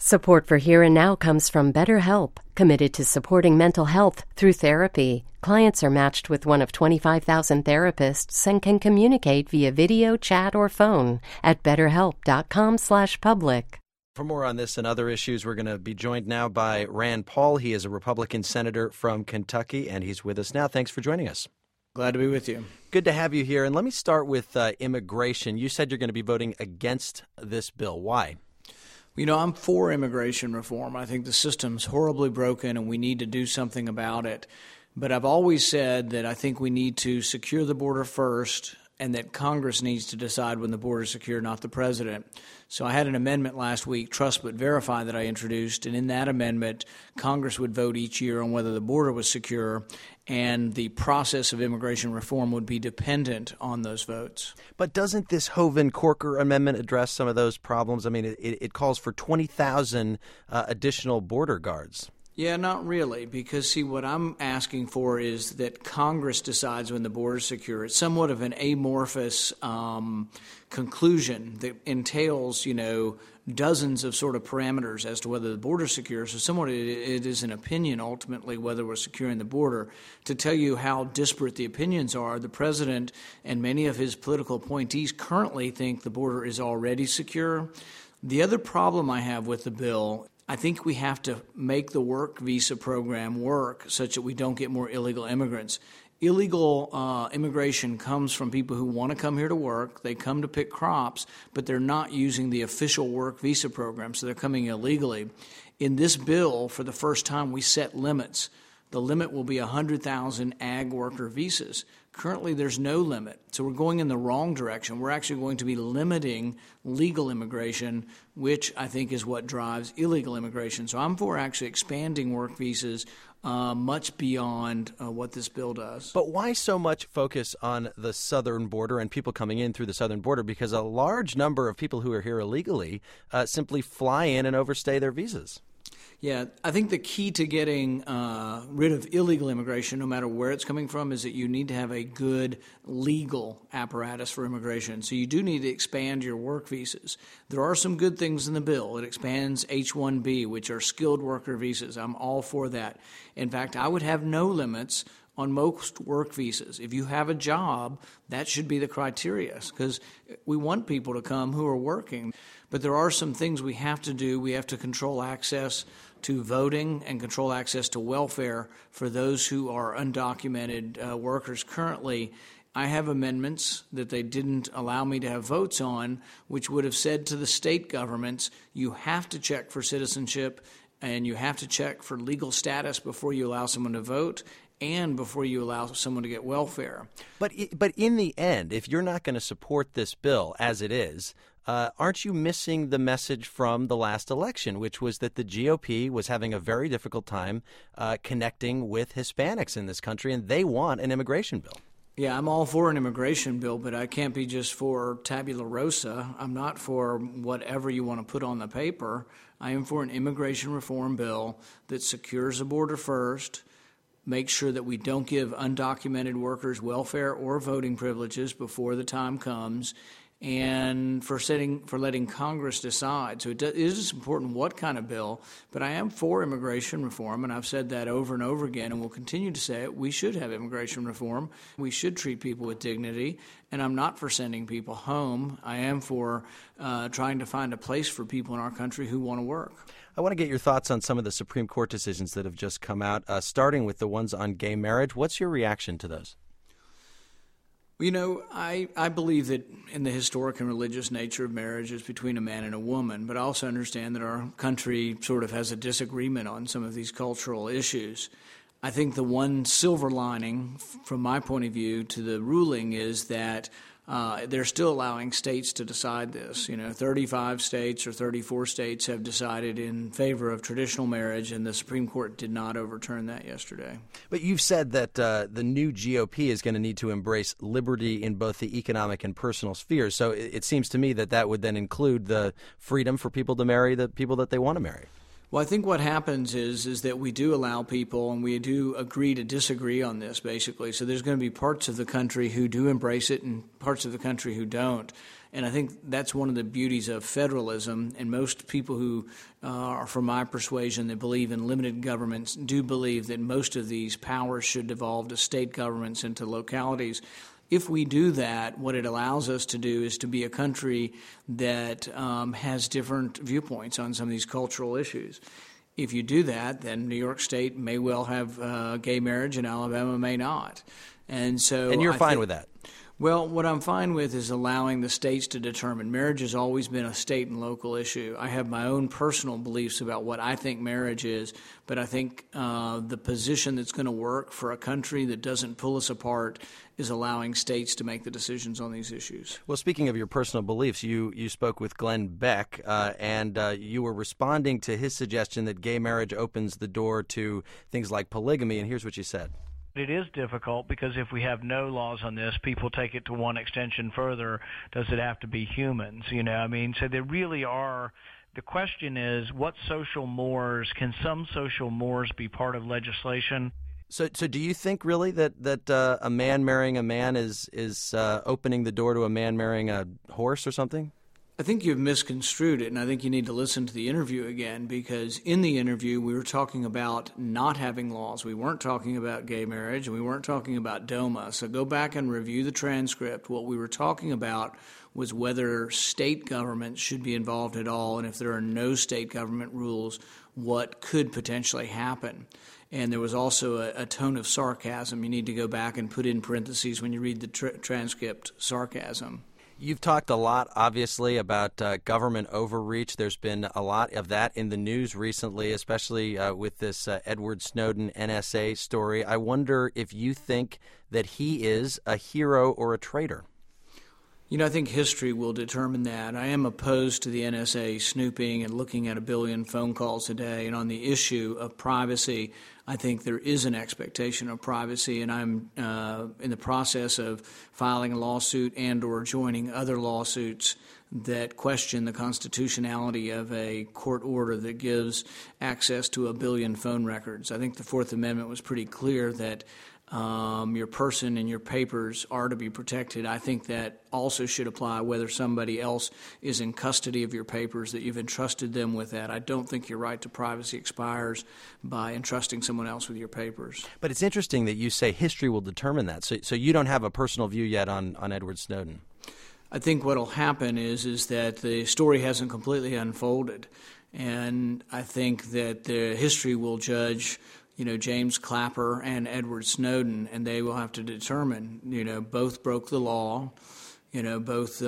Support for Here and Now comes from BetterHelp, committed to supporting mental health through therapy. Clients are matched with one of 25,000 therapists and can communicate via video, chat, or phone at betterhelp.com/public. For more on this and other issues, we're going to be joined now by Rand Paul. He is a Republican senator from Kentucky, and he's with us now. Thanks for joining us. Glad to be with you. Good to have you here. And let me start with immigration. You said you're going to be voting against this bill. Why? You know, I'm for immigration reform. I think the system's horribly broken and we need to do something about it. But I've always said that I think we need to secure the border first and that Congress needs to decide when the border is secure, not the president. So I had an amendment last week, Trust But Verify, that I introduced. And in that amendment, Congress would vote each year on whether the border was secure, and the process of immigration reform would be dependent on those votes. But doesn't this Hoeven-Corker amendment address some of those problems? I mean, it calls for 20,000 additional border guards. Yeah, not really, because, see, what I'm asking for is that Congress decides when the border is secure. It's somewhat of an amorphous conclusion that entails, dozens of sort of parameters as to whether the border is secure. So somewhat it is an opinion, ultimately, whether we're securing the border. To tell you how disparate the opinions are, the president and many of his political appointees currently think the border is already secure. The other problem I have with the bill, I think we have to make the work visa program work such that we don't get more illegal immigrants. Illegal immigration comes from people who want to come here to work. They come to pick crops, but they're not using the official work visa program, so they're coming illegally. In this bill, for the first time, we set limits. The limit will be 100,000 ag worker visas. Currently, there's no limit, so we're going in the wrong direction. We're actually going to be limiting legal immigration, which I think is what drives illegal immigration. So I'm for actually expanding work visas much beyond what this bill does. But why so much focus on the southern border and people coming in through the southern border? Because a large number of people who are here illegally simply fly in and overstay their visas. Yeah, I think the key to getting rid of illegal immigration, no matter where it's coming from, is that you need to have a good legal apparatus for immigration. So you do need to expand your work visas. There are some good things in the bill. It expands H-1B, which are skilled worker visas. I'm all for that. In fact, I would have no limits on most work visas. If you have a job, that should be the criteria, because we want people to come who are working. But there are some things we have to do. We have to control access to voting and control access to welfare for those who are undocumented workers. Currently, I have amendments that they didn't allow me to have votes on, which would have said to the state governments, you have to check for citizenship and you have to check for legal status before you allow someone to vote and before you allow someone to get welfare. But in the end, if you're not going to support this bill as it is, aren't you missing the message from the last election, which was that the GOP was having a very difficult time connecting with Hispanics in this country, and they want an immigration bill? Yeah, I'm all for an immigration bill, but I can't be just for tabula rasa. I'm not for whatever you want to put on the paper. I am for an immigration reform bill that secures the border first, make sure that we don't give undocumented workers welfare or voting privileges before the time comes, and for letting Congress decide. So it is important what kind of bill, but I am for immigration reform, and I've said that over and over again, and will continue to say it. We should have immigration reform. We should treat people with dignity, and I'm not for sending people home. I am for trying to find a place for people in our country who want to work. I want to get your thoughts on some of the Supreme Court decisions that have just come out, starting with the ones on gay marriage. What's your reaction to those? You know, I believe that in the historic and religious nature of marriage is between a man and a woman, but I also understand that our country sort of has a disagreement on some of these cultural issues. I think the one silver lining, from my point of view, to the ruling is that they're still allowing states to decide this. 35 states or 34 states have decided in favor of traditional marriage, and the Supreme Court did not overturn that yesterday. But you've said that the new GOP is going to need to embrace liberty in both the economic and personal spheres. So it seems to me that would then include the freedom for people to marry the people that they want to marry. Well, I think what happens is that we do allow people, and we do agree to disagree on this, basically. So there's going to be parts of the country who do embrace it and parts of the country who don't. And I think that's one of the beauties of federalism. And most people who are from my persuasion that believe in limited governments do believe that most of these powers should devolve to state governments and to localities. If we do that, what it allows us to do is to be a country that has different viewpoints on some of these cultural issues. If you do that, then New York State may well have gay marriage and Alabama may not. And you're fine with that? Well, what I'm fine with is allowing the states to determine. Marriage has always been a state and local issue. I have my own personal beliefs about what I think marriage is, but I think the position that's going to work for a country that doesn't pull us apart is allowing states to make the decisions on these issues. Well, speaking of your personal beliefs, you spoke with Glenn Beck, and you were responding to his suggestion that gay marriage opens the door to things like polygamy, and here's what you said. It is difficult because if we have no laws on this, people take it to one extension further. Does it have to be humans? So there really are. The question is, what social mores, can some social mores be part of legislation? So do you think really that a man marrying a man is opening the door to a man marrying a horse or something? I think you've misconstrued it, and I think you need to listen to the interview again, because in the interview we were talking about not having laws. We weren't talking about gay marriage, and we weren't talking about DOMA. So go back and review the transcript. What we were talking about was whether state governments should be involved at all, and if there are no state government rules, what could potentially happen. And there was also a tone of sarcasm. You need to go back and put in parentheses when you read the transcript, sarcasm. You've talked a lot, obviously, about government overreach. There's been a lot of that in the news recently, especially with this Edward Snowden NSA story. I wonder if you think that he is a hero or a traitor. I think history will determine that. I am opposed to the NSA snooping and looking at 1 billion phone calls a day. And on the issue of privacy, I think there is an expectation of privacy, and I'm in the process of filing a lawsuit and or joining other lawsuits that question the constitutionality of a court order that gives access to 1 billion phone records. I think the Fourth Amendment was pretty clear that your person and your papers are to be protected. I think that also should apply whether somebody else is in custody of your papers, that you've entrusted them with that. I don't think your right to privacy expires by entrusting someone else with your papers. But it's interesting that you say history will determine that. So you don't have a personal view yet on Edward Snowden. I think what will happen is that the story hasn't completely unfolded. And I think that the history will judge James Clapper and Edward Snowden, and they will have to determine, both broke the law, both,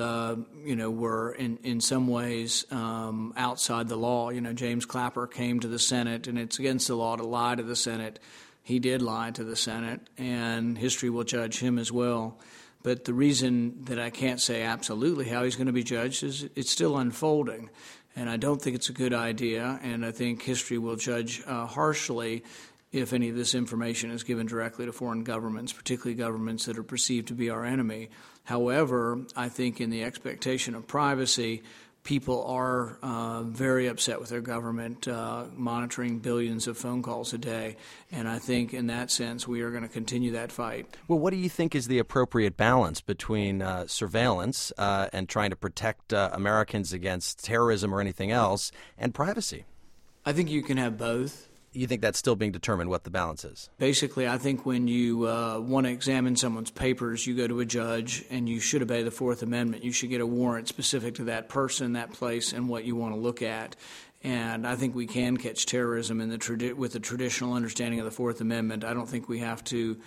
were in some ways outside the law. James Clapper came to the Senate, and it's against the law to lie to the Senate. He did lie to the Senate, and history will judge him as well. But the reason that I can't say absolutely how he's going to be judged is it's still unfolding. And I don't think it's a good idea, and I think history will judge harshly if any of this information is given directly to foreign governments, particularly governments that are perceived to be our enemy. However, I think in the expectation of privacy, people are very upset with their government monitoring billions of phone calls a day. And I think in that sense, we are going to continue that fight. Well, what do you think is the appropriate balance between surveillance and trying to protect Americans against terrorism or anything else and privacy? I think you can have both. You think that's still being determined, what the balance is? Basically, I think when you want to examine someone's papers, you go to a judge, and you should obey the Fourth Amendment. You should get a warrant specific to that person, that place, and what you want to look at. And I think we can catch terrorism with the traditional understanding of the Fourth Amendment. I don't think we have to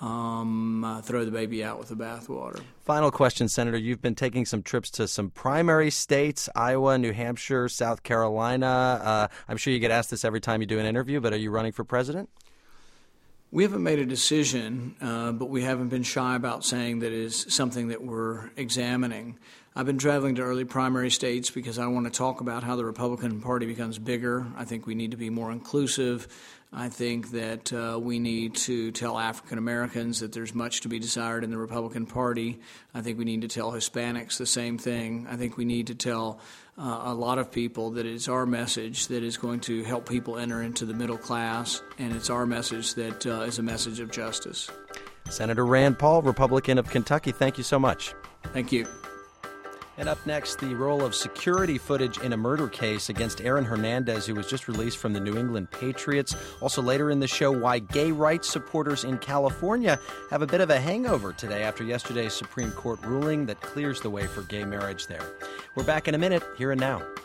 throw the baby out with the bathwater. Final question, Senator. You've been taking some trips to some primary states, Iowa, New Hampshire, South Carolina. I'm sure you get asked this every time you do an interview, but are you running for president? We haven't made a decision, but we haven't been shy about saying that is something that we're examining. I've been traveling to early primary states because I want to talk about how the Republican Party becomes bigger. I think we need to be more inclusive. I think that we need to tell African Americans that there's much to be desired in the Republican Party. I think we need to tell Hispanics the same thing. I think we need to tell a lot of people that it's our message that is going to help people enter into the middle class, and it's our message that is a message of justice. Senator Rand Paul, Republican of Kentucky, thank you so much. Thank you. And up next, the role of security footage in a murder case against Aaron Hernandez, who was just released from the New England Patriots. Also later in the show, why gay rights supporters in California have a bit of a hangover today after yesterday's Supreme Court ruling that clears the way for gay marriage there. We're back in a minute, here and now.